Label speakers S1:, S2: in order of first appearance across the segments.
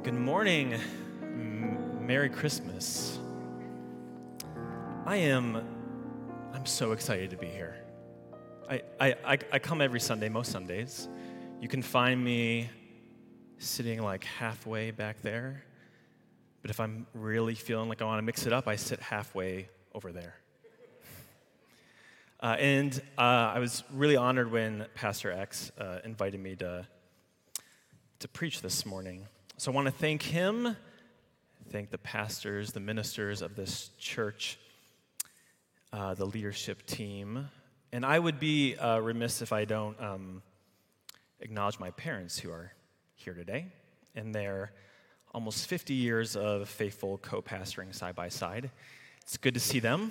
S1: Good morning. Merry Christmas. I'm so excited to be here. I come every Sunday, most Sundays. You can find me sitting like halfway back there. But if I'm really feeling like I want to mix it up, I sit halfway over there. I was really honored when Pastor X invited me to preach this morning. So I want to thank him, thank the pastors, the ministers of this church, the leadership team. And I would be remiss if I don't acknowledge my parents who are here today and their almost 50 years of faithful co-pastoring side by side. It's good to see them.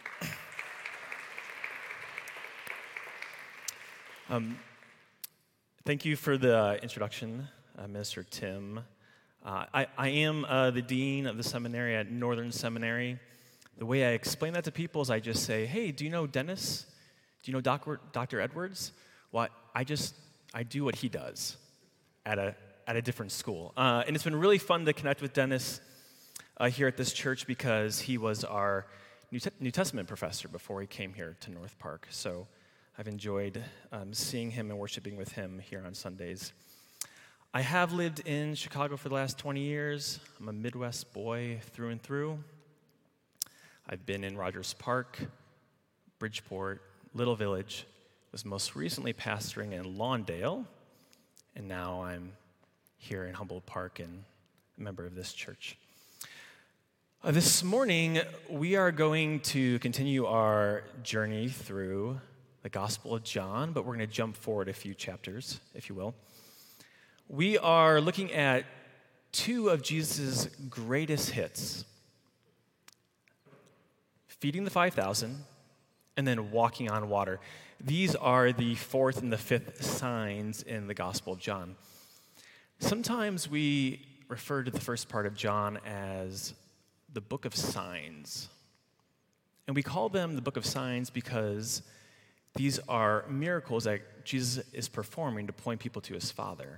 S1: Thank you for the introduction, Minister Tim. I am the dean of the seminary at Northern Seminary. The way I explain that to people is I just say, hey, do you know Dennis? Do you know Dr. Edwards? Well, I do what he does at a different school. And it's been really fun to connect with Dennis here at this church because he was our New Testament professor before he came here to North Park. So I've enjoyed seeing him and worshiping with him here on Sundays. I have lived in Chicago for the last 20 years. I'm a Midwest boy through and through. I've been in Rogers Park, Bridgeport, Little Village, was most recently pastoring in Lawndale, and now I'm here in Humboldt Park and a member of this church. This morning, we are going to continue our journey through the Gospel of John, but we're going to jump forward a few chapters, if you will. We are looking at two of Jesus' greatest hits, feeding the 5,000 and then walking on water. These are the fourth and the fifth signs in the Gospel of John. Sometimes we refer to the first part of John as the book of signs. And we call them the book of signs because these are miracles that Jesus is performing to point people to his Father.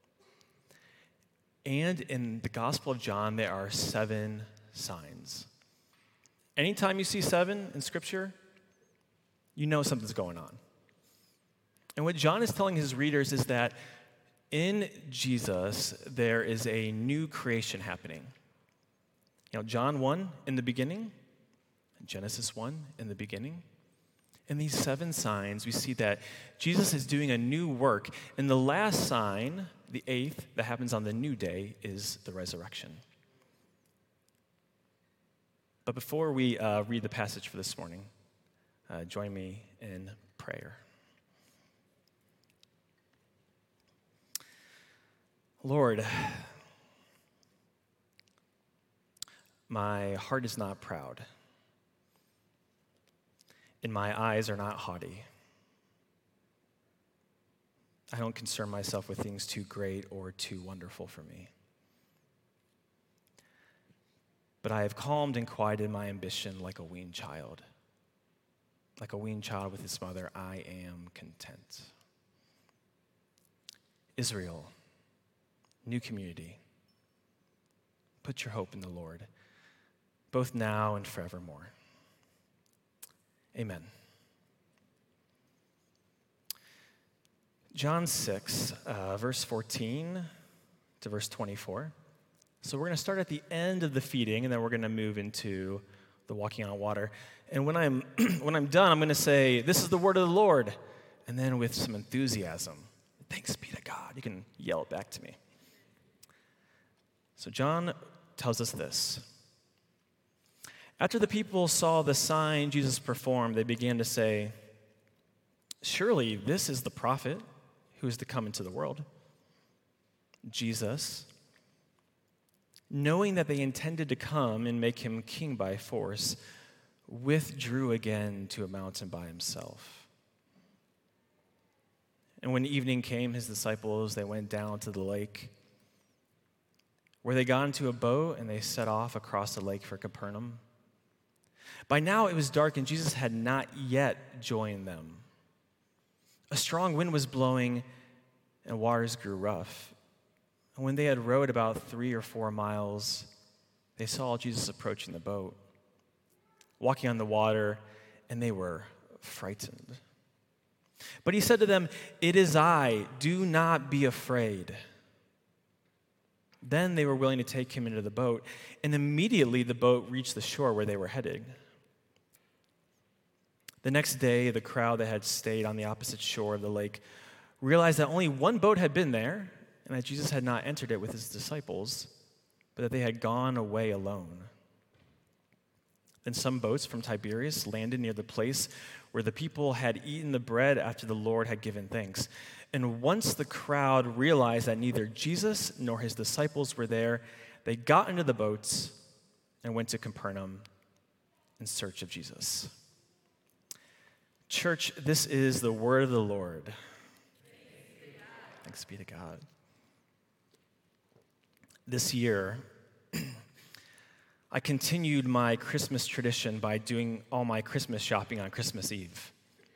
S1: And in the Gospel of John, there are 7 signs. Anytime you see 7 in Scripture, you know something's going on. And what John is telling his readers is that in Jesus, there is a new creation happening. You know, John 1, in the beginning, Genesis 1, in the beginning. In these 7 signs, we see that Jesus is doing a new work. And the last sign, the 8th, that happens on the new day, is the resurrection. But before we read the passage for this morning, join me in prayer. Lord, my heart is not proud, and my eyes are not haughty. I don't concern myself with things too great or too wonderful for me. But I have calmed and quieted my ambition like a weaned child. Like a weaned child with his mother, I am content. Israel, new community, put your hope in the Lord, both now and forevermore. Amen. John 6, verse 14 to verse 24. So we're going to start at the end of the feeding, and then we're going to move into the walking on water. And when I'm done, I'm going to say, "This is the word of the Lord," and then with some enthusiasm, "Thanks be to God." You can yell it back to me. So John tells us this. After the people saw the sign Jesus performed, they began to say, "Surely this is the prophet who is to come into the world." Jesus, knowing that they intended to come and make him king by force, withdrew again to a mountain by himself. And when evening came, his disciples, they went down to the lake, where they got into a boat and they set off across the lake for Capernaum. By now it was dark and Jesus had not yet joined them. A strong wind was blowing and waters grew rough. And when they had rowed about 3 or 4 miles, they saw Jesus approaching the boat, walking on the water, and they were frightened. But he said to them, "It is I, do not be afraid." Then they were willing to take him into the boat, and immediately the boat reached the shore where they were headed. The next day, the crowd that had stayed on the opposite shore of the lake realized that only one boat had been there, and that Jesus had not entered it with his disciples, but that they had gone away alone. Then some boats from Tiberias landed near the place where the people had eaten the bread after the Lord had given thanks. And once the crowd realized that neither Jesus nor his disciples were there, they got into the boats and went to Capernaum in search of Jesus. Church, this is the word of the Lord. Thanks be to God. This year, I continued my Christmas tradition by doing all my Christmas shopping on Christmas Eve.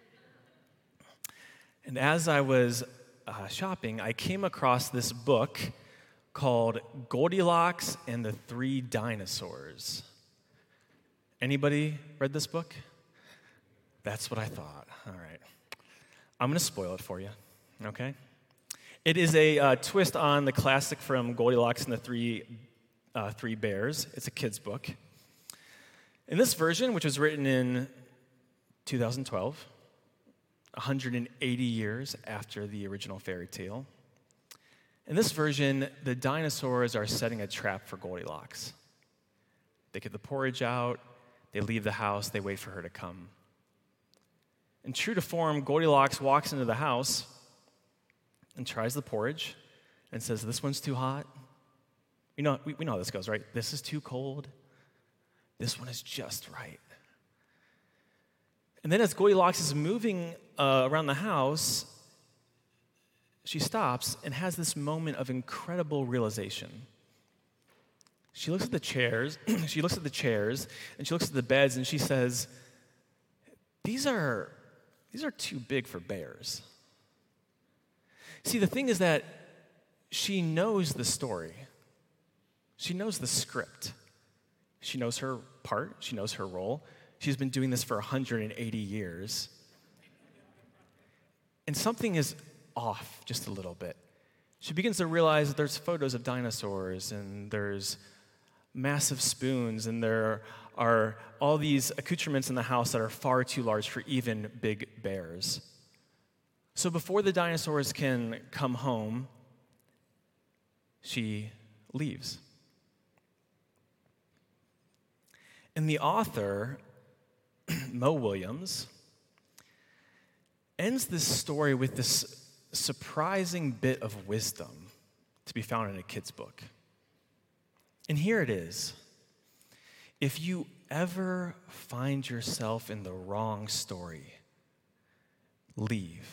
S1: And as I was shopping, I came across this book called Goldilocks and the Three Dinosaurs. Anybody read this book? That's what I thought. All right. I'm going to spoil it for you, okay? It is a twist on the classic from Goldilocks and the Three Bears. It's a kid's book. In this version, which was written in 2012, 180 years after the original fairy tale, in this version, the dinosaurs are setting a trap for Goldilocks. They get the porridge out, they leave the house, they wait for her to come. And true to form, Goldilocks walks into the house and tries the porridge and says, "This one's too hot." We know how this goes, right? This is too cold. This one is just right. And then as Goldilocks is moving around the house, she stops and has this moment of incredible realization. She looks at the chairs, and she looks at the beds, and she says, These are too big for bears. See, the thing is that she knows the story. She knows the script. She knows her part. She knows her role. She's been doing this for 180 years. And something is off just a little bit. She begins to realize that there's photos of dinosaurs, and there's massive spoons, and there are all these accoutrements in the house that are far too large for even big bears. So before the dinosaurs can come home, she leaves. And the author, Mo Williams, ends this story with this surprising bit of wisdom to be found in a kid's book. And here it is. If you ever find yourself in the wrong story, leave.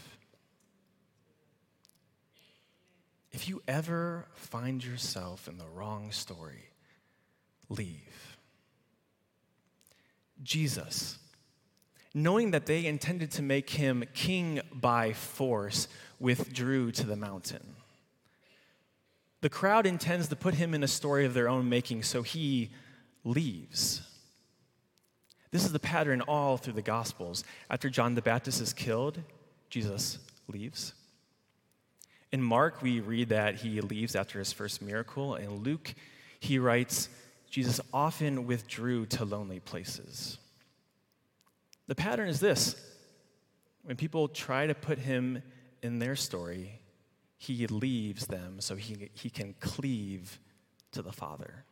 S1: If you ever find yourself in the wrong story, leave. Jesus, knowing that they intended to make him king by force, withdrew to the mountain. The crowd intends to put him in a story of their own making, so he leaves. This is the pattern all through the Gospels. After John the Baptist is killed, Jesus leaves. In Mark, we read that he leaves after his first miracle. In Luke, he writes, Jesus often withdrew to lonely places. The pattern is this. When people try to put him in their story, he leaves them so he can cleave to the Father.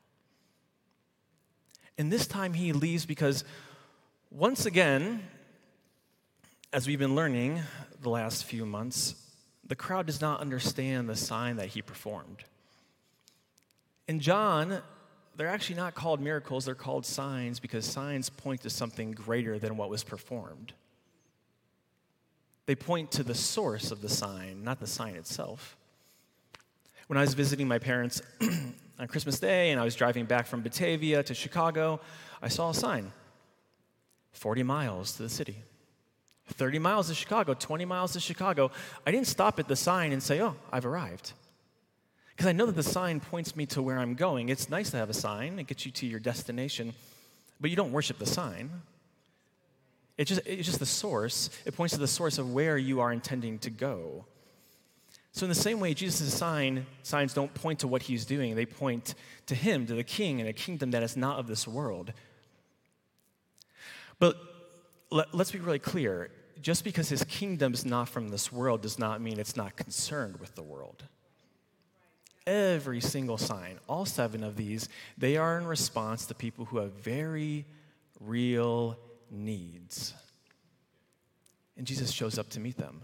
S1: And this time he leaves because, once again, as we've been learning the last few months, the crowd does not understand the sign that he performed. In John, they're actually not called miracles, they're called signs because signs point to something greater than what was performed. They point to the source of the sign, not the sign itself. When I was visiting my parents on Christmas Day and I was driving back from Batavia to Chicago, I saw a sign, 40 miles to the city. 30 miles to Chicago, 20 miles to Chicago. I didn't stop at the sign and say, "Oh, I've arrived." Because I know that the sign points me to where I'm going. It's nice to have a sign. It gets you to your destination. But you don't worship the sign. It's just the source. It points to the source of where you are intending to go. So in the same way, Jesus' signs don't point to what he's doing. They point to him, to the king, and a kingdom that is not of this world. But let's be really clear. Just because his kingdom is not from this world does not mean it's not concerned with the world. Every single sign, all 7 of these, they are in response to people who have very real needs. And Jesus shows up to meet them.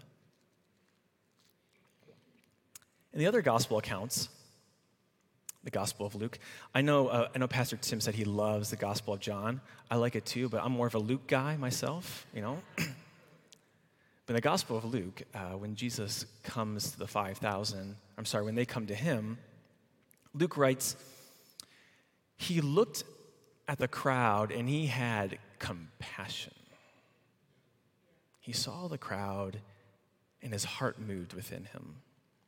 S1: In the other gospel accounts, the Gospel of Luke, I know Pastor Tim said he loves the Gospel of John. I like it too, but I'm more of a Luke guy myself, But in the Gospel of Luke, when Jesus comes to the 5,000, when they come to him, Luke writes, he looked at the crowd and he had compassion. He saw the crowd and his heart moved within him.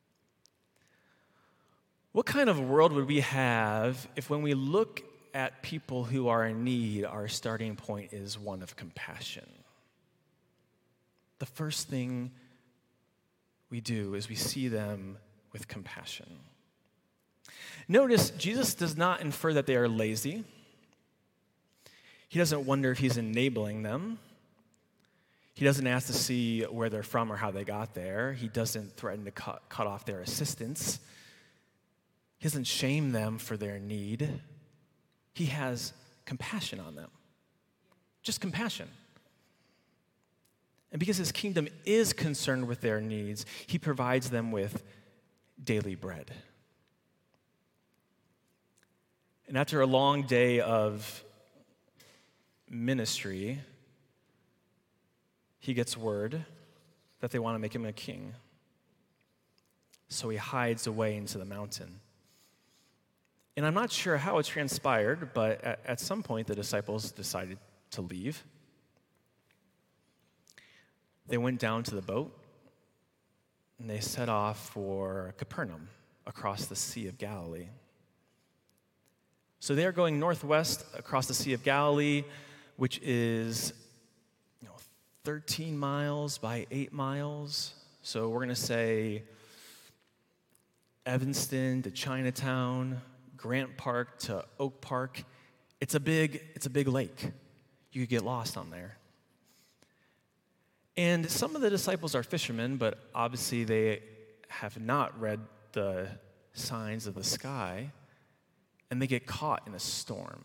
S1: What kind of world would we have if when we look at people who are in need, our starting point is one of compassion? The first thing we do is we see them with compassion. Notice, Jesus does not infer that they are lazy. He doesn't wonder if he's enabling them. He doesn't ask to see where they're from or how they got there. He doesn't threaten to cut off their assistance. He doesn't shame them for their need. He has compassion on them. Just compassion. And because his kingdom is concerned with their needs, he provides them with daily bread. And after a long day of ministry, he gets word that they want to make him a king. So he hides away into the mountain. And I'm not sure how it transpired, but at some point the disciples decided to leave. They went down to the boat, and they set off for Capernaum across the Sea of Galilee. So they are going northwest across the Sea of Galilee, which is 13 miles by 8 miles. So we're going to say Evanston to Chinatown, Grant Park to Oak Park. It's a big lake. You could get lost on there. And some of the disciples are fishermen, but obviously they have not read the signs of the sky, and they get caught in a storm.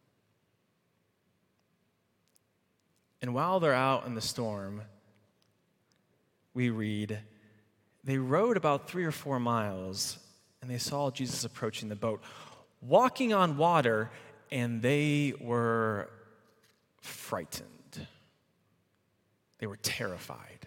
S1: And while they're out in the storm, we read, they rowed about 3 or 4 miles, and they saw Jesus approaching the boat, walking on water, and they were frightened. They were terrified.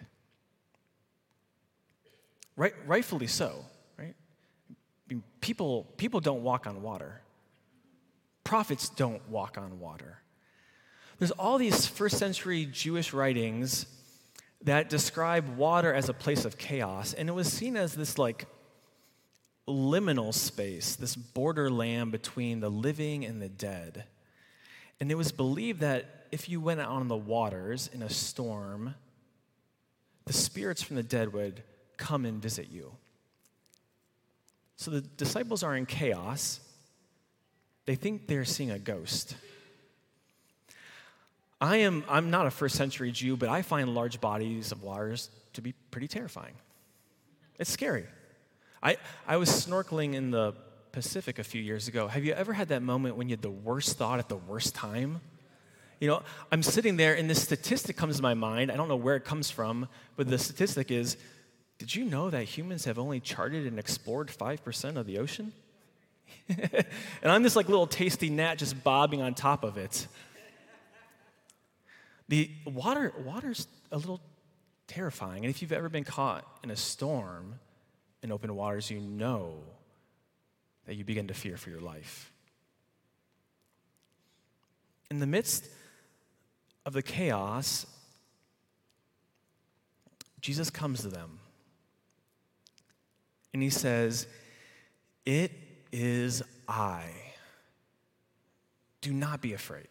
S1: Rightfully so, right? I mean, people don't walk on water. Prophets don't walk on water. There's all these first century Jewish writings that describe water as a place of chaos, and it was seen as this liminal space, this borderland between the living and the dead. And it was believed that if you went out on the waters in a storm, the spirits from the dead would come and visit you. So the disciples are in chaos. They think they're seeing a ghost. I'm not a first century Jew, but I find large bodies of waters to be pretty terrifying. It's scary. I was snorkeling in the Pacific a few years ago. Have you ever had that moment when you had the worst thought at the worst time? I'm sitting there and this statistic comes to my mind. I don't know where it comes from, but the statistic is, did you know that humans have only charted and explored 5% of the ocean? And I'm this little tasty gnat just bobbing on top of it. The water's a little terrifying. And if you've ever been caught in a storm in open waters, you know that you begin to fear for your life. In the midst of the chaos, Jesus comes to them. And he says, "It is I. Do not be afraid."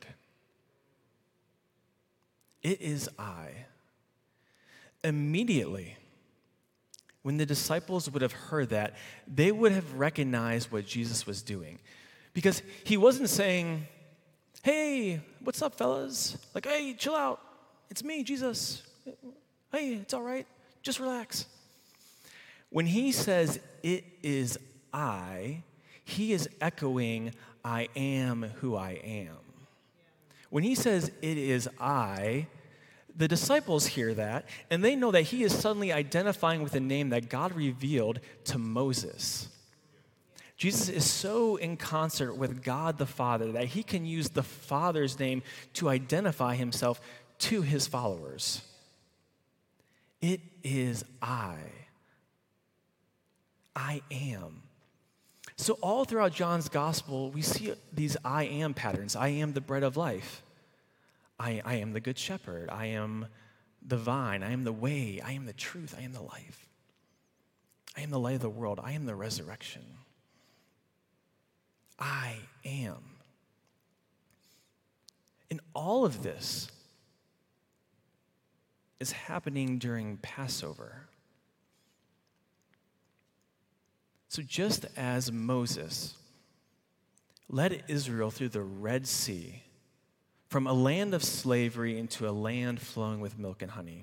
S1: It is I. Immediately, when the disciples would have heard that, they would have recognized what Jesus was doing. Because he wasn't saying, "Hey, what's up, fellas?" Like, "Hey, chill out. It's me, Jesus. Hey, it's all right. Just relax." When he says, "It is I," he is echoing, "I am who I am." When he says, "It is I," the disciples hear that, and they know that he is suddenly identifying with a name that God revealed to Moses. Jesus is so in concert with God the Father that he can use the Father's name to identify himself to his followers. It is I. I am. So all throughout John's gospel, we see these I am patterns. I am the bread of life. I am the good shepherd. I am the vine. I am the way. I am the truth. I am the life. I am the light of the world. I am the resurrection. I am. And all of this is happening during Passover. So just as Moses led Israel through the Red Sea, from a land of slavery into a land flowing with milk and honey,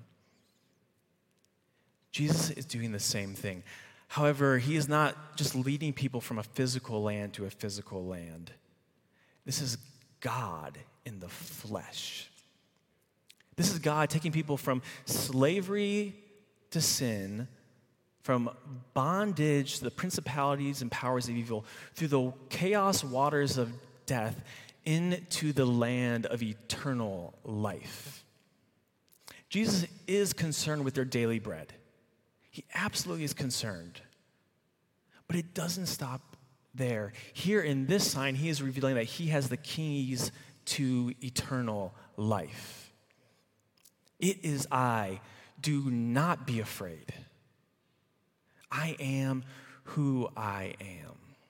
S1: Jesus is doing the same thing. However, he is not just leading people from a physical land to a physical land. This is God in the flesh. This is God taking people from slavery to sin, from bondage to the principalities and powers of evil, through the chaos waters of death, into the land of eternal life. Jesus is concerned with their daily bread. He absolutely is concerned. But it doesn't stop there. Here in this sign, he is revealing that he has the keys to eternal life. It is I. Do not be afraid. I am who I am.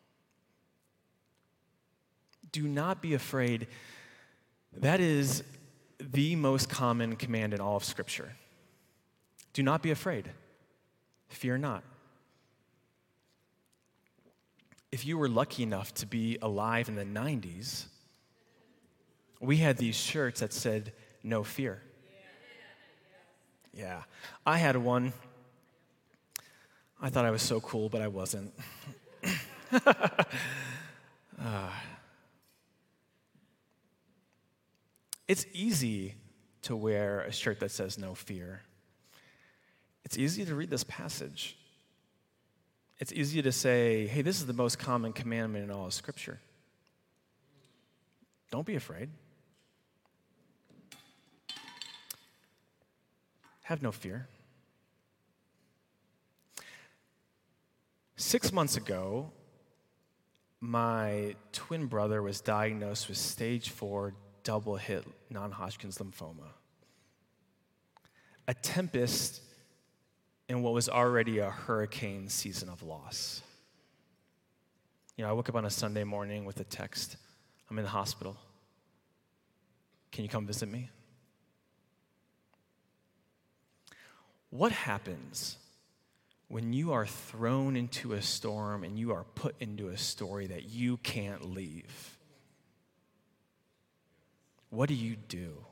S1: Do not be afraid. That is the most common command in all of Scripture. Do not be afraid. Fear not. If you were lucky enough to be alive in the 90s, we had these shirts that said, "No fear." Yeah, I had one. I thought I was so cool, but I wasn't. It's easy to wear a shirt that says "No fear." It's easy to read this passage. It's easy to say, hey, this is the most common commandment in all of Scripture. Don't be afraid. Have no fear. 6 months ago, my twin brother was diagnosed with stage 4 double-hit non-Hodgkin's lymphoma. A tempest in what was already a hurricane season of loss. I woke up on a Sunday morning with a text, "I'm in the hospital. Can you come visit me?" What happens when you are thrown into a storm and you are put into a story that you can't leave? What do you do?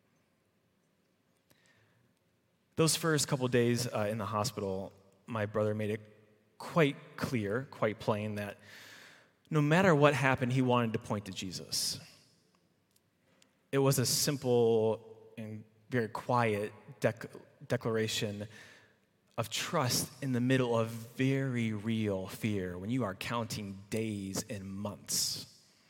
S1: Those first couple days in the hospital, my brother made it quite clear, quite plain, that no matter what happened, he wanted to point to Jesus. It was a simple and very quiet declaration of trust in the middle of very real fear when you are counting days and months.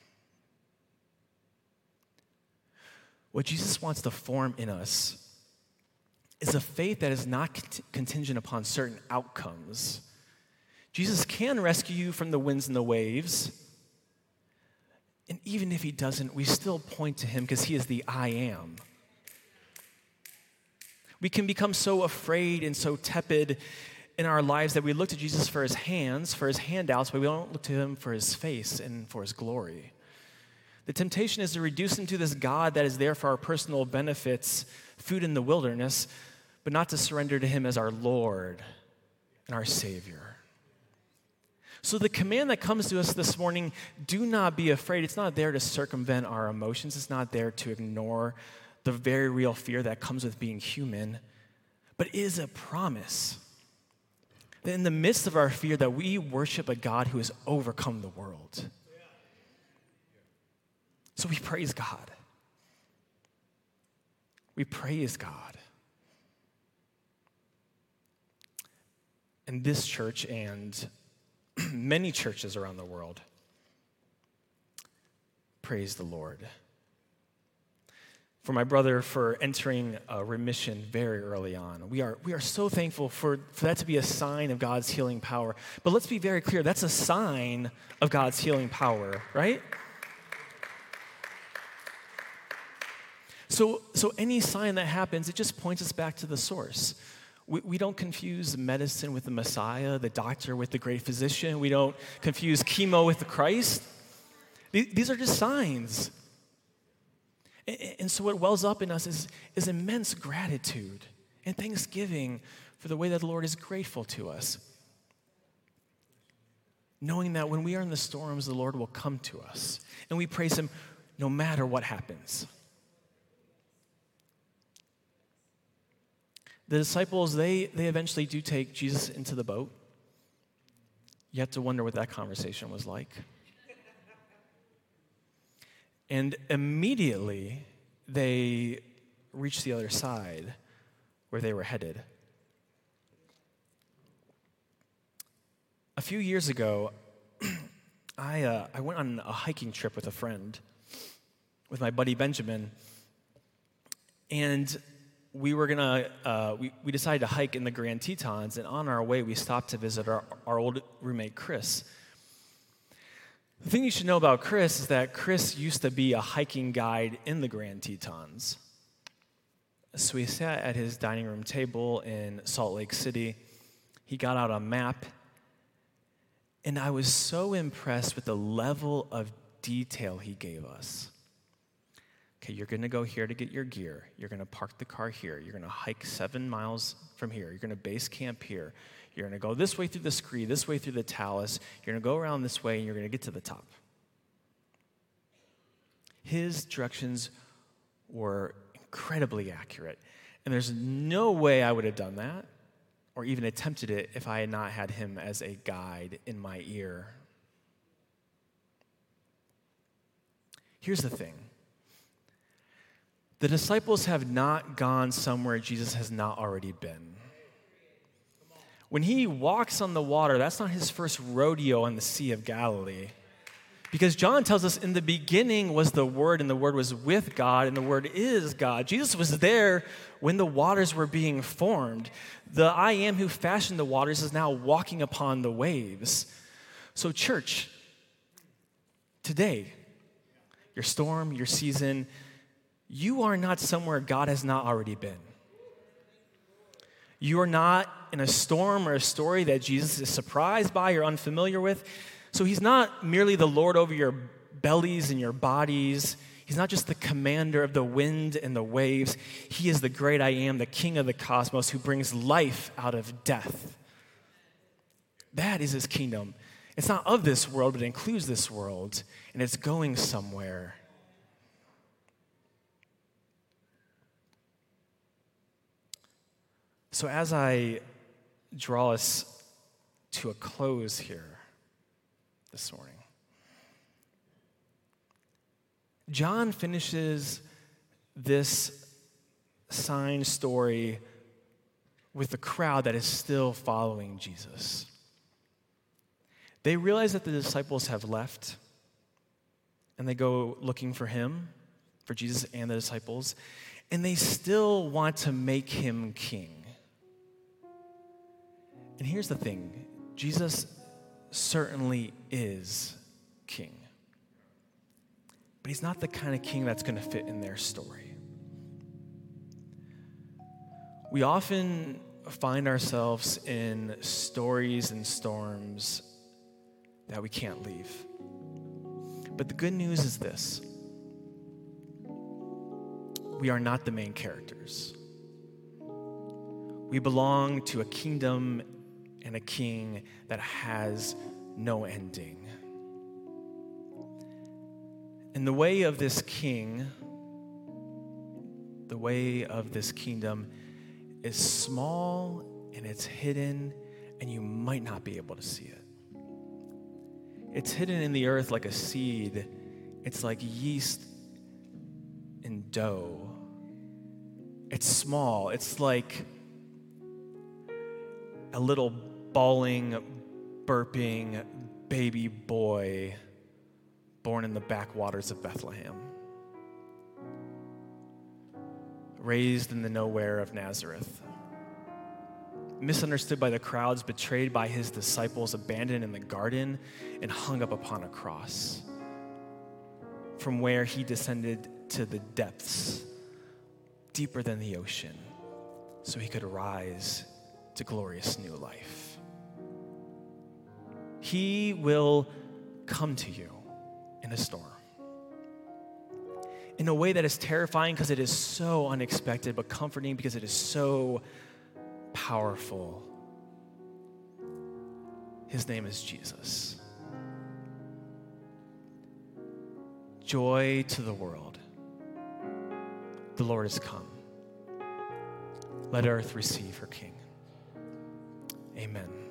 S1: What Jesus wants to form in us is a faith that is not contingent upon certain outcomes. Jesus can rescue you from the winds and the waves. And even if he doesn't, we still point to him because he is the I am. We can become so afraid and so tepid in our lives that we look to Jesus for his hands, for his handouts, but we don't look to him for his face and for his glory. The temptation is to reduce him to this God that is there for our personal benefits, food in the wilderness, but not to surrender to him as our Lord and our Savior. So the command that comes to us this morning, do not be afraid. It's not there to circumvent our emotions. It's not there to ignore the very real fear that comes with being human, but it is a promise that in the midst of our fear that we worship a God who has overcome the world. So we praise God. We praise God. And this church and many churches around the world praise the Lord. For my brother for entering remission very early on. We are so thankful for that to be a sign of God's healing power. But let's be very clear, that's a sign of God's healing power, right? So any sign that happens, it just points us back to the source. We don't confuse medicine with the Messiah, the doctor with the great physician. We don't confuse chemo with the Christ. These are just signs. And so what wells up in us is immense gratitude and thanksgiving for the way that the Lord is grateful to us. Knowing that when we are in the storms, the Lord will come to us. And we praise him no matter what happens. The disciples, they eventually do take Jesus into the boat. You have to wonder what that conversation was like. And immediately, they reach the other side where they were headed. A few years ago, I went on a hiking trip with a friend, with my buddy Benjamin, and we decided to hike in the Grand Tetons, and on our way, we stopped to visit our old roommate, Chris. The thing you should know about Chris is that Chris used to be a hiking guide in the Grand Tetons. So we sat at his dining room table in Salt Lake City. He got out a map, and I was so impressed with the level of detail he gave us. Okay, you're going to go here to get your gear. You're going to park the car here. You're going to hike 7 miles from here. You're going to base camp here. You're going to go this way through the Scree, this way through the Talus. You're going to go around this way, and you're going to get to the top. His directions were incredibly accurate. And there's no way I would have done that or even attempted it if I had not had him as a guide in my ear. Here's the thing. The disciples have not gone somewhere Jesus has not already been. When he walks on the water, that's not his first rodeo on the Sea of Galilee. Because John tells us in the beginning was the Word, and the Word was with God, and the Word is God. Jesus was there when the waters were being formed. The I Am who fashioned the waters is now walking upon the waves. So church, today, your storm, your season, you are not somewhere God has not already been. You are not in a storm or a story that Jesus is surprised by or unfamiliar with. So he's not merely the Lord over your bellies and your bodies. He's not just the commander of the wind and the waves. He is the great I Am, the King of the cosmos, who brings life out of death. That is his kingdom. It's not of this world, but it includes this world, and it's going somewhere. So as I draw us to a close here this morning, John finishes this sign story with the crowd that is still following Jesus. They realize that the disciples have left, and they go looking for him, for Jesus and the disciples, and they still want to make him king. And here's the thing, Jesus certainly is king. But he's not the kind of king that's going to fit in their story. We often find ourselves in stories and storms that we can't leave. But the good news is this: we are not the main characters. We belong to a kingdom and a king that has no ending. And the way of this king, the way of this kingdom is small and it's hidden, and you might not be able to see it. It's hidden in the earth like a seed. It's like yeast in dough. It's small. It's like a little bawling, burping baby boy born in the backwaters of Bethlehem, raised in the nowhere of Nazareth, misunderstood by the crowds, betrayed by his disciples, abandoned in the garden, and hung up upon a cross, from where he descended to the depths, deeper than the ocean, so he could rise to glorious new life. He will come to you in a storm, in a way that is terrifying because it is so unexpected, but comforting because it is so powerful. His name is Jesus. Joy to the world. The Lord has come. Let earth receive her King. Amen.